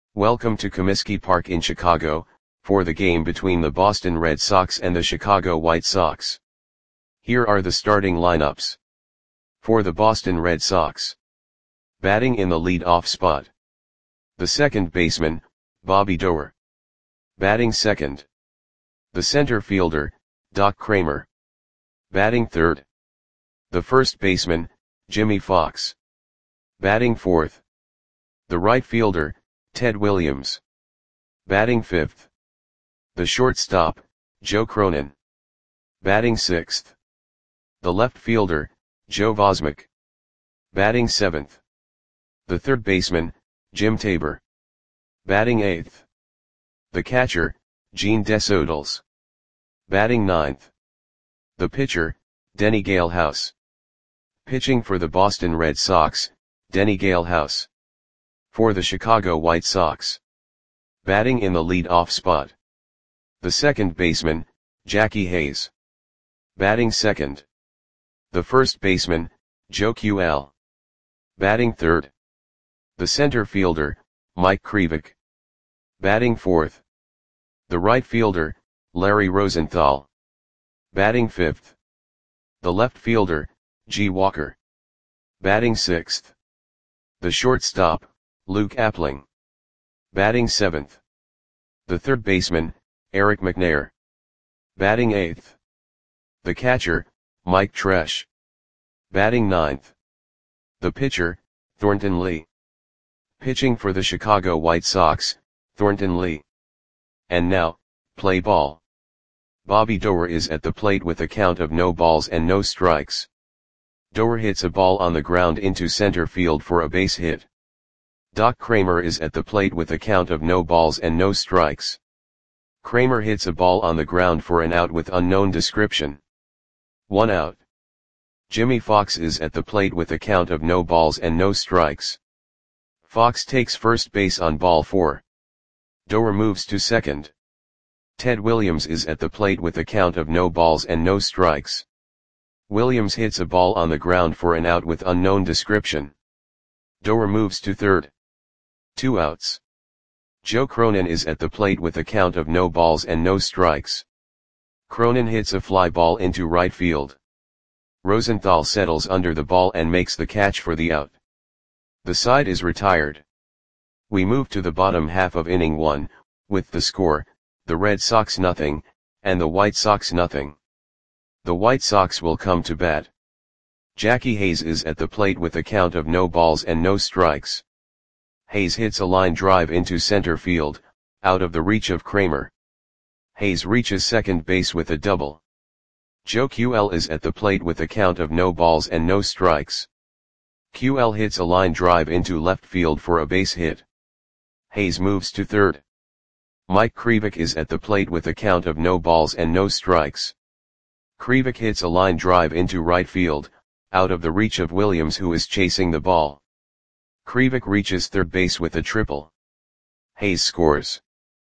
Welcome to Comiskey Park in Chicago, for the game between the Boston Red Sox and the Chicago White Sox. Here are the starting lineups. For the Boston Red Sox. Batting in the lead-off spot. The second baseman, Bobby Doerr. Batting second. The center fielder, Doc Cramer. Batting third. The first baseman, Jimmie Foxx. Batting fourth. The right fielder, Ted Williams. Batting fifth. The shortstop, Joe Cronin. Batting sixth. The left fielder, Joe Vosmek. Batting seventh. The third baseman, Jim Tabor. Batting eighth. The catcher, Gene Desodals. Batting ninth. The pitcher, Denny Galehouse. Pitching for the Boston Red Sox, Denny Galehouse. For the Chicago White Sox. Batting in the lead-off spot. The second baseman, Jackie Hayes. Batting second. The first baseman, Joe QL. Batting third. The center fielder, Mike Krivik. Batting fourth. The right fielder, Larry Rosenthal. Batting fifth. The left fielder, G. Walker. Batting sixth. The shortstop, Luke Appling. Batting seventh. The third baseman, Eric McNair. Batting eighth. The catcher, Mike Tresh. Batting ninth. The pitcher, Thornton Lee. Pitching for the Chicago White Sox, Thornton Lee. And now, play ball. Bobby Doerr is at the plate with a count of no balls and no strikes. Doerr hits a ball on the ground into center field for a base hit. Doc Cramer is at the plate with a count of no balls and no strikes. Cramer hits a ball on the ground for an out with unknown description. 1 out. Jimmie Foxx is at the plate with a count of no balls and no strikes. Foxx takes first base on ball 4. Doerr moves to second. Ted Williams is at the plate with a count of no balls and no strikes. Williams hits a ball on the ground for an out with unknown description. Doerr moves to third. 2 outs. Joe Cronin is at the plate with a count of no balls and no strikes. Cronin hits a fly ball into right field. Rosenthal settles under the ball and makes the catch for the out. The side is retired. We move to the bottom half of inning 1, with the score, the Red Sox 0, and the White Sox 0. The White Sox will come to bat. Jackie Hayes is at the plate with a count of no balls and no strikes. Hayes hits a line drive into center field, out of the reach of Cramer. Hayes reaches second base with a double. Joe QL is at the plate with a count of no balls and no strikes. QL hits a line drive into left field for a base hit. Hayes moves to third. Mike Krivik is at the plate with a count of no balls and no strikes. Krivik hits a line drive into right field, out of the reach of Williams who is chasing the ball. Krivik reaches third base with a triple. Hayes scores.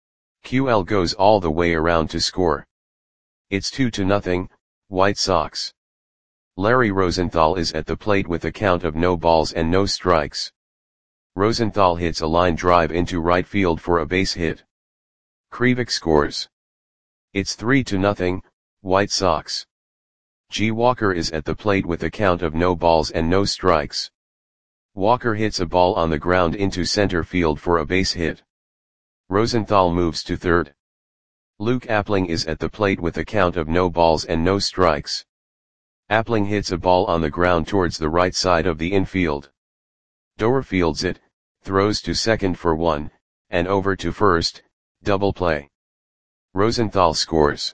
QL goes all the way around to score. It's 2-0, White Sox. Larry Rosenthal is at the plate with a count of no balls and no strikes. Rosenthal hits a line drive into right field for a base hit. Krivik scores. It's 3-0, White Sox. G. Walker is at the plate with a count of no balls and no strikes. Walker hits a ball on the ground into center field for a base hit. Rosenthal moves to third. Luke Appling is at the plate with a count of no balls and no strikes. Appling hits a ball on the ground towards the right side of the infield. Doerr fields it, throws to second for 1, and over to first, double play. Rosenthal scores.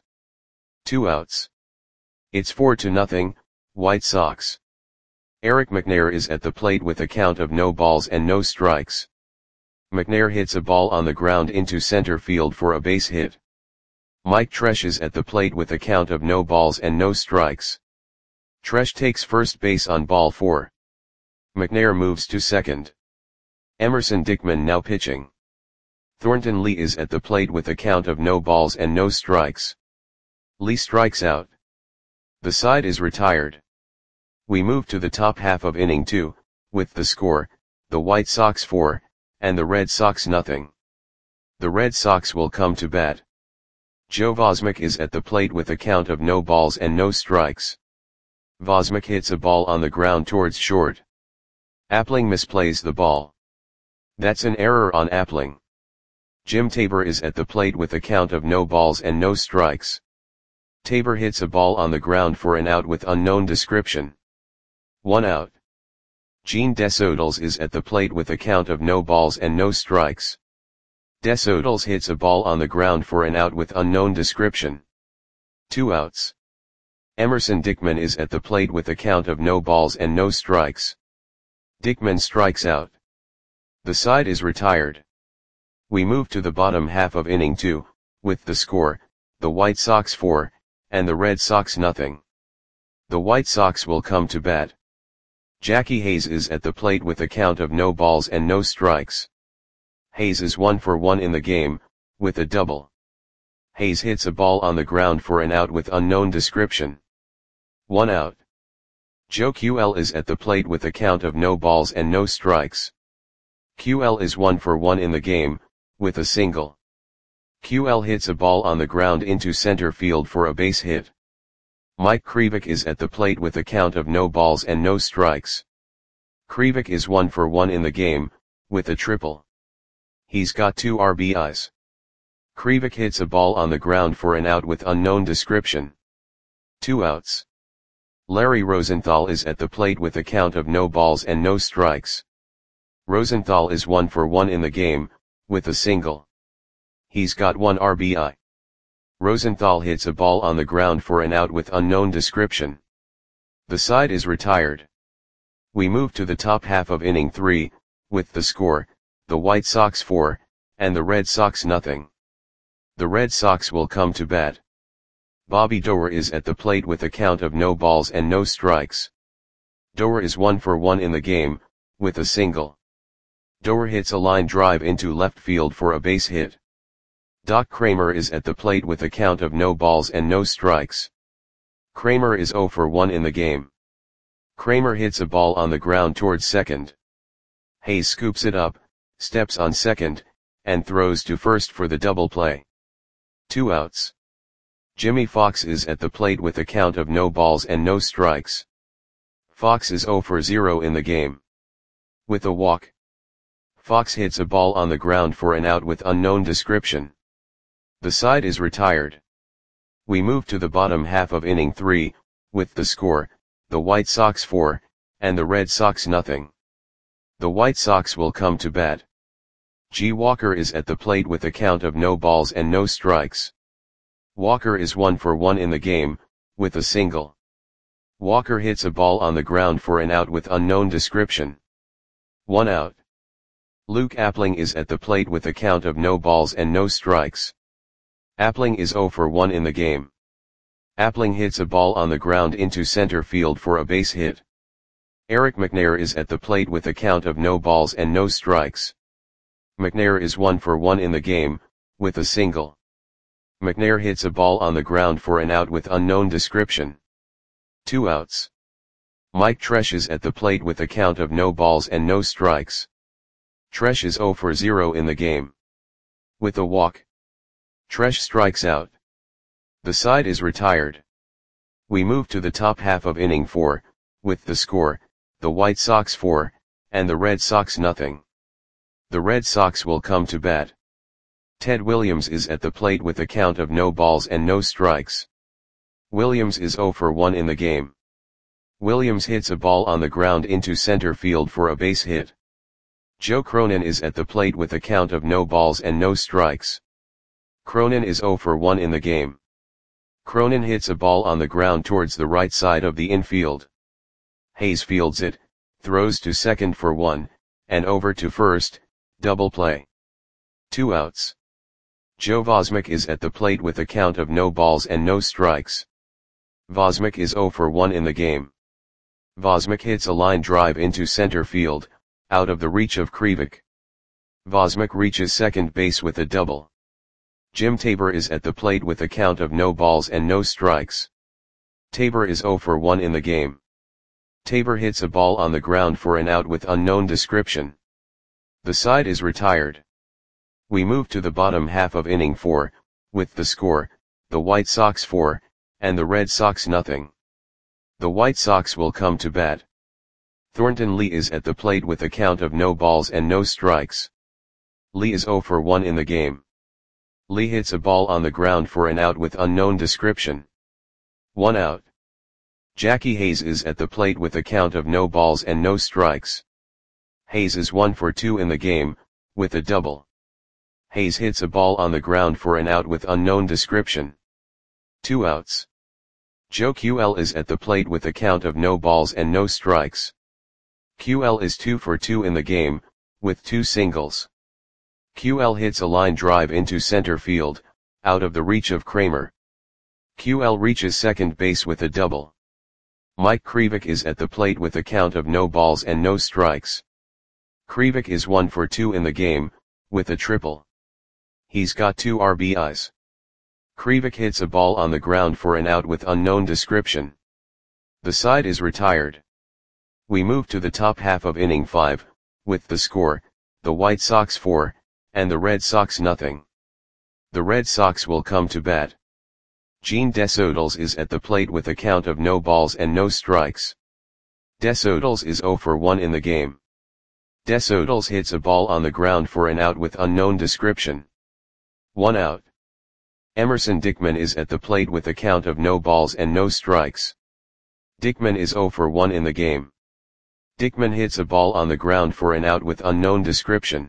2 outs. It's 4-0, White Sox. Eric McNair is at the plate with a count of no balls and no strikes. McNair hits a ball on the ground into center field for a base hit. Mike Tresh is at the plate with a count of no balls and no strikes. Tresh takes first base on ball 4. McNair moves to second. Emerson Dickman now pitching. Thornton Lee is at the plate with a count of no balls and no strikes. Lee strikes out. The side is retired. We move to the top half of inning 2, with the score, the White Sox 4, and the Red Sox 0. The Red Sox will come to bat. Joe Vosmek is at the plate with a count of no balls and no strikes. Vosmek hits a ball on the ground towards short. Appling misplays the ball. That's an error on Appling. Jim Tabor is at the plate with a count of no balls and no strikes. Tabor hits a ball on the ground for an out with unknown description. 1 out. Gene Desodals is at the plate with a count of no balls and no strikes. Desodals hits a ball on the ground for an out with unknown description. 2 outs. Emerson Dickman is at the plate with a count of no balls and no strikes. Dickman strikes out. The side is retired. We move to the bottom half of inning 2, with the score, the White Sox 4, and the Red Sox nothing. The White Sox will come to bat. Jackie Hayes is at the plate with a count of no balls and no strikes. Hayes is 1 for 1 in the game, with a double. Hayes hits a ball on the ground for an out with unknown description. 1 out. Joe QL is at the plate with a count of no balls and no strikes. QL is 1 for 1 in the game, with a single. QL hits a ball on the ground into center field for a base hit. Mike Krivik is at the plate with a count of no balls and no strikes. Krivik is 1 for 1 in the game, with a triple. He's got 2 RBIs. Krivik hits a ball on the ground for an out with unknown description. 2 outs. Larry Rosenthal is at the plate with a count of no balls and no strikes. Rosenthal is 1 for 1 in the game, with a single. He's got 1 RBI. Rosenthal hits a ball on the ground for an out with unknown description. The side is retired. We move to the top half of inning 3, with the score, the White Sox 4, and the Red Sox nothing. The Red Sox will come to bat. Bobby Doerr is at the plate with a count of no balls and no strikes. Doerr is 1 for 1 in the game, with a single. Doerr hits a line drive into left field for a base hit. Doc Kramer is at the plate with a count of no balls and no strikes. Kramer is 0 for 1 in the game. Kramer hits a ball on the ground towards second. Hayes scoops it up, steps on second, and throws to first for the double play. 2 outs. Jimmy Fox is at the plate with a count of no balls and no strikes. Fox is 0 for 0 in the game. With a walk. Fox hits a ball on the ground for an out with unknown description. The side is retired. We move to the bottom half of inning 3, with the score, the White Sox 4, and the Red Sox nothing. The White Sox will come to bat. G. Walker is at the plate with a count of no balls and no strikes. Walker is 1 for 1 in the game, with a single. Walker hits a ball on the ground for an out with unknown description. 1 out. Luke Appling is at the plate with a count of no balls and no strikes. Appling is 0 for 1 in the game. Appling hits a ball on the ground into center field for a base hit. Eric McNair is at the plate with a count of no balls and no strikes. McNair is 1 for 1 in the game, with a single. McNair hits a ball on the ground for an out with unknown description. 2 outs. Mike Tresh is at the plate with a count of no balls and no strikes. Tresh is 0 for 0 in the game. With a walk. Tresh strikes out. The side is retired. We move to the top half of inning 4, with the score, the White Sox 4, and the Red Sox nothing. The Red Sox will come to bat. Ted Williams is at the plate with a count of no balls and no strikes. Williams is 0 for 1 in the game. Williams hits a ball on the ground into center field for a base hit. Joe Cronin is at the plate with a count of no balls and no strikes. Cronin is 0 for 1 in the game. Cronin hits a ball on the ground towards the right side of the infield. Hayes fields it, throws to second for 1, and over to first, double play. 2 outs. Joe Vosmek is at the plate with a count of no balls and no strikes. Vosmek is 0 for 1 in the game. Vosmek hits a line drive into center field, out of the reach of Krivik. Vosmek reaches second base with a double. Jim Tabor is at the plate with a count of no balls and no strikes. Tabor is 0 for 1 in the game. Tabor hits a ball on the ground for an out with unknown description. The side is retired. We move to the bottom half of inning 4, with the score, the White Sox 4, and the Red Sox nothing. The White Sox will come to bat. Thornton Lee is at the plate with a count of no balls and no strikes. Lee is 0 for 1 in the game. Lee hits a ball on the ground for an out with unknown description. 1 out. Jackie Hayes is at the plate with a count of no balls and no strikes. Hayes is 1 for 2 in the game, with a double. Hayes hits a ball on the ground for an out with unknown description. 2 outs. Joe QL is at the plate with a count of no balls and no strikes. QL is 2 for 2 in the game, with 2 singles. QL hits a line drive into center field, out of the reach of Kramer. QL reaches second base with a double. Mike Krivik is at the plate with a count of no balls and no strikes. Krivik is 1 for 2 in the game, with a triple. He's got 2 RBIs. Krivik hits a ball on the ground for an out with unknown description. The side is retired. We move to the top half of inning 5, with the score, the White Sox 4, and the Red Sox nothing. The Red Sox will come to bat. Gene Desodals is at the plate with a count of no balls and no strikes. Desodals is 0 for 1 in the game. Desodals hits a ball on the ground for an out with unknown description. 1 out. Emerson Dickman is at the plate with a count of no balls and no strikes. Dickman is 0 for 1 in the game. Dickman hits a ball on the ground for an out with unknown description.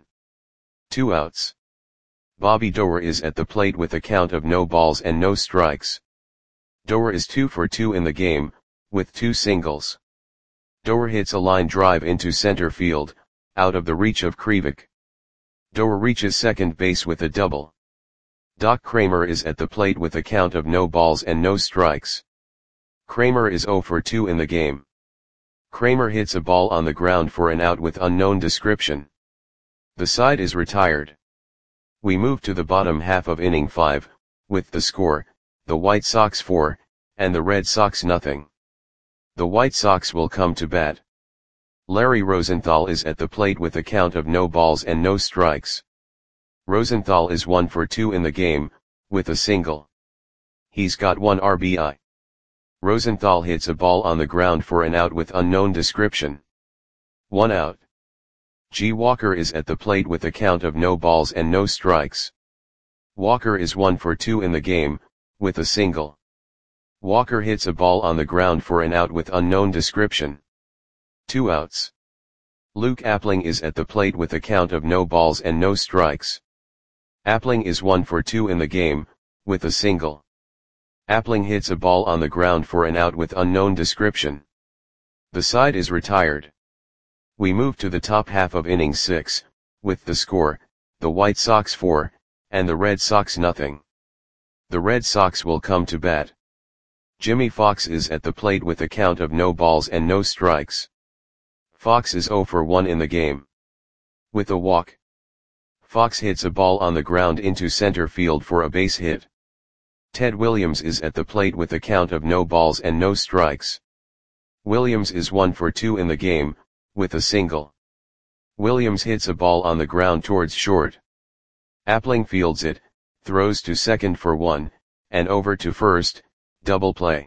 2 outs. Bobby Doerr is at the plate with a count of no balls and no strikes. Doerr is 2 for 2 in the game, with 2 singles. Doerr hits a line drive into center field, out of the reach of Krivik. Doerr reaches second base with a double. Doc Kramer is at the plate with a count of no balls and no strikes. Kramer is 0 for 2 in the game. Kramer hits a ball on the ground for an out with unknown description. The side is retired. We move to the bottom half of inning 5, with the score, the White Sox 4, and the Red Sox nothing. The White Sox will come to bat. Larry Rosenthal is at the plate with a count of no balls and no strikes. Rosenthal is 1 for 2 in the game, with a single. He's got 1 RBI. Rosenthal hits a ball on the ground for an out with unknown description. 1 out. G. Walker is at the plate with a count of no balls and no strikes. Walker is 1 for 2 in the game, with a single. Walker hits a ball on the ground for an out with unknown description. 2 outs. Luke Appling is at the plate with a count of no balls and no strikes. Appling is 1 for 2 in the game, with a single. Appling hits a ball on the ground for an out with unknown description. The side is retired. We move to the top half of inning 6, with the score, the White Sox 4, and the Red Sox nothing. The Red Sox will come to bat. Jimmy Fox is at the plate with a count of no balls and no strikes. Fox is 0 for 1 in the game. With a walk. Fox hits a ball on the ground into center field for a base hit. Ted Williams is at the plate with a count of no balls and no strikes. Williams is 1 for 2 in the game, with a single. Williams hits a ball on the ground towards short. Appling fields it, throws to second for 1, and over to first, double play.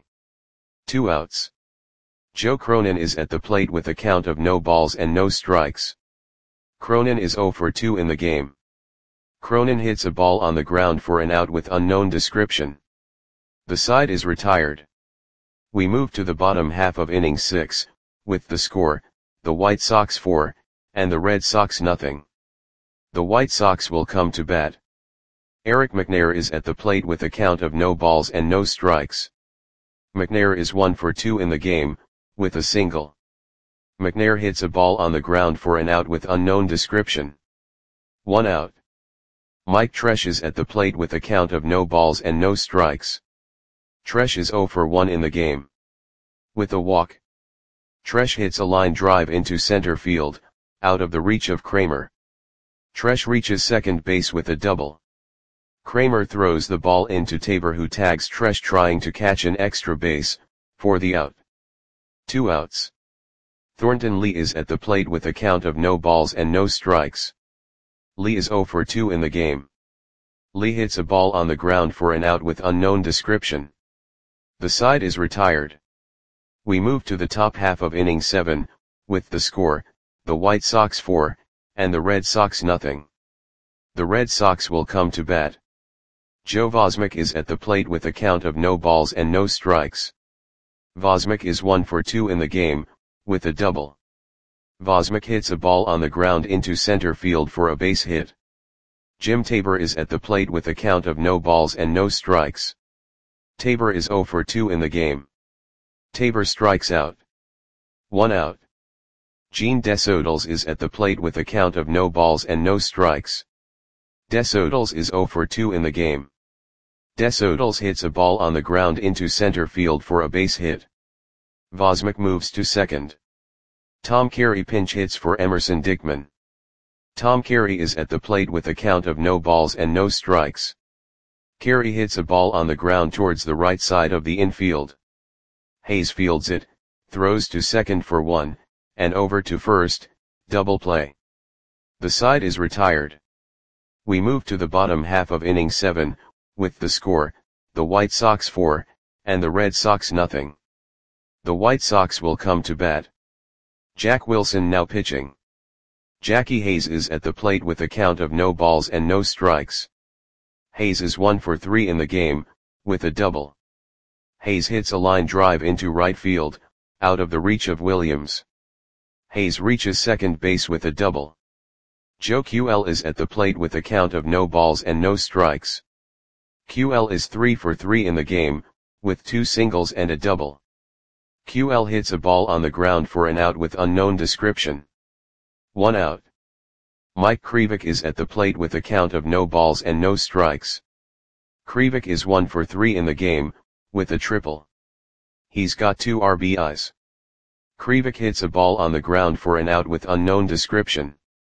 2 outs. Joe Cronin is at the plate with a count of no balls and no strikes. Cronin is 0 for 2 in the game. Cronin hits a ball on the ground for an out with unknown description. The side is retired. We move to the bottom half of inning 6, with the score, the White Sox 4, and the Red Sox nothing. The White Sox will come to bat. Eric McNair is at the plate with a count of no balls and no strikes. McNair is 1 for 2 in the game, with a single. McNair hits a ball on the ground for an out with unknown description. 1 out. Mike Tresh is at the plate with a count of no balls and no strikes. Tresh is 0 for 1 in the game. With a walk. Tresh hits a line drive into center field, out of the reach of Kramer. Tresh reaches second base with a double. Kramer throws the ball into Tabor, who tags Tresh trying to catch an extra base, for the out. 2 outs. Thornton Lee is at the plate with a count of no balls and no strikes. Lee is 0 for 2 in the game. Lee hits a ball on the ground for an out with unknown description. The side is retired. We move to the top half of inning 7, with the score, the White Sox 4, and the Red Sox nothing. The Red Sox will come to bat. Joe Vosmek is at the plate with a count of no balls and no strikes. Vosmek is 1 for 2 in the game, with a double. Vosmek hits a ball on the ground into center field for a base hit. Jim Tabor is at the plate with a count of no balls and no strikes. Tabor is 0 for 2 in the game. Tabor strikes out. 1 out. Gene Desodals is at the plate with a count of no balls and no strikes. Desodals is 0 for 2 in the game. Desodals hits a ball on the ground into center field for a base hit. Vosmek moves to second. Tom Carey pinch hits for Emerson Dickman. Tom Carey is at the plate with a count of no balls and no strikes. Carey hits a ball on the ground towards the right side of the infield. Hayes fields it, throws to second for 1, and over to first, double play. The side is retired. We move to the bottom half of inning 7, with the score, the White Sox 4, and the Red Sox nothing. The White Sox will come to bat. Jack Wilson now pitching. Jackie Hayes is at the plate with a count of no balls and no strikes. Hayes is 1 for 3 in the game, with a double. Hayes hits a line drive into right field, out of the reach of Williams. Hayes reaches second base with a double. Joe QL is at the plate with a count of no balls and no strikes. QL is 3 for 3 in the game, with 2 singles and a double. QL hits a ball on the ground for an out with unknown description. 1 out. Mike Krivik is at the plate with a count of no balls and no strikes. Krivik is 1 for 3 in the game, with a triple. He's got 2 RBIs. Krivik hits a ball on the ground for an out with unknown description.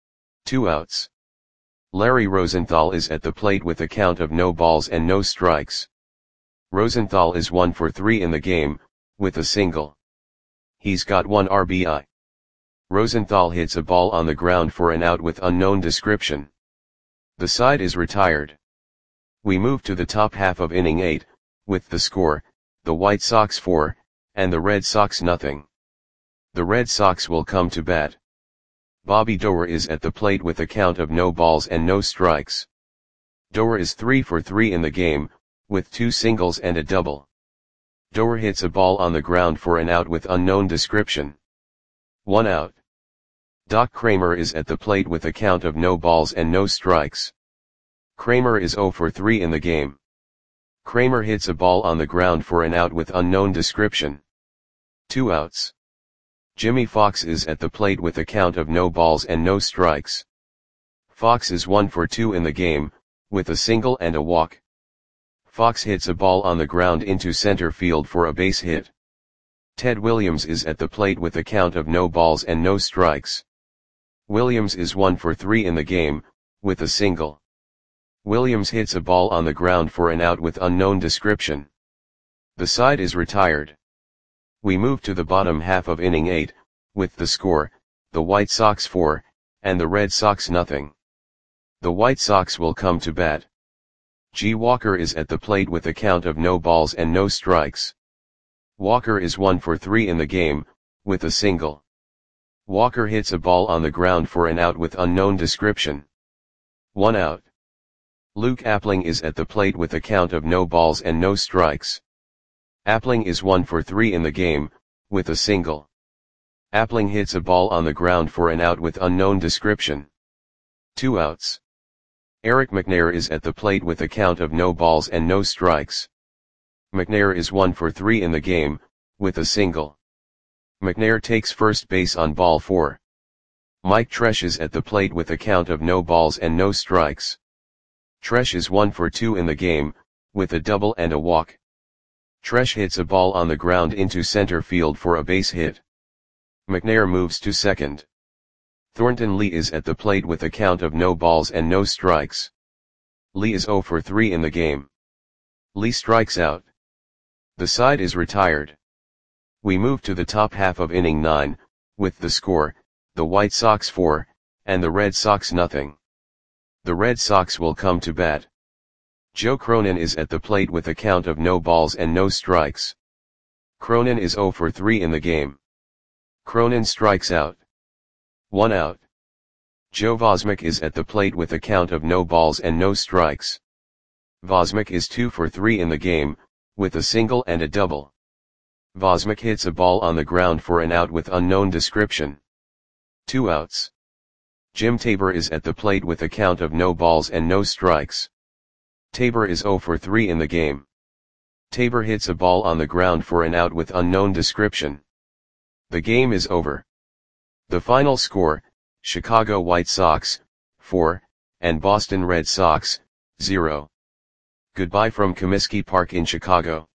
2 outs. Larry Rosenthal is at the plate with a count of no balls and no strikes. Rosenthal is 1 for 3 in the game, with a single. He's got 1 RBI. Rosenthal hits a ball on the ground for an out with unknown description. The side is retired. We move to the top half of inning 8, with the score, the White Sox 4, and the Red Sox nothing. The Red Sox will come to bat. Bobby Doerr is at the plate with a count of no balls and no strikes. Doerr is 3 for 3 in the game, with 2 singles and a double. Doerr hits a ball on the ground for an out with unknown description. 1 out. Doc Kramer is at the plate with a count of no balls and no strikes. Kramer is 0 for 3 in the game. Kramer hits a ball on the ground for an out with unknown description. 2 outs. Jimmy Fox is at the plate with a count of no balls and no strikes. Fox is 1 for 2 in the game, with a single and a walk. Fox hits a ball on the ground into center field for a base hit. Ted Williams is at the plate with a count of no balls and no strikes. Williams is 1 for 3 in the game, with a single. Williams hits a ball on the ground for an out with unknown description. The side is retired. We move to the bottom half of inning 8, with the score, the White Sox 4, and the Red Sox nothing. The White Sox will come to bat. G. Walker is at the plate with a count of no balls and no strikes. Walker is 1 for 3 in the game, with a single. Walker hits a ball on the ground for an out with unknown description. 1 out. Luke Appling is at the plate with a count of no balls and no strikes. Appling is 1 for 3 in the game, with a single. Appling hits a ball on the ground for an out with unknown description. 2 outs. Eric McNair is at the plate with a count of no balls and no strikes. McNair is 1 for 3 in the game, with a single. McNair takes first base on ball 4. Mike Tresh is at the plate with a count of no balls and no strikes. Tresh is 1 for 2 in the game, with a double and a walk. Tresh hits a ball on the ground into center field for a base hit. McNair moves to second. Thornton Lee is at the plate with a count of no balls and no strikes. Lee is 0 for 3 in the game. Lee strikes out. The side is retired. We move to the top half of inning 9, with the score, the White Sox 4, and the Red Sox nothing. The Red Sox will come to bat. Joe Cronin is at the plate with a count of no balls and no strikes. Cronin is 0 for 3 in the game. Cronin strikes out. 1 out. Joe Vosmek is at the plate with a count of no balls and no strikes. Vosmek is 2 for 3 in the game, with a single and a double. Vosmek hits a ball on the ground for an out with unknown description. 2 outs. Jim Tabor is at the plate with a count of no balls and no strikes. Tabor is 0 for 3 in the game. Tabor hits a ball on the ground for an out with unknown description. The game is over. The final score, Chicago White Sox, 4, and Boston Red Sox, 0. Goodbye from Comiskey Park in Chicago.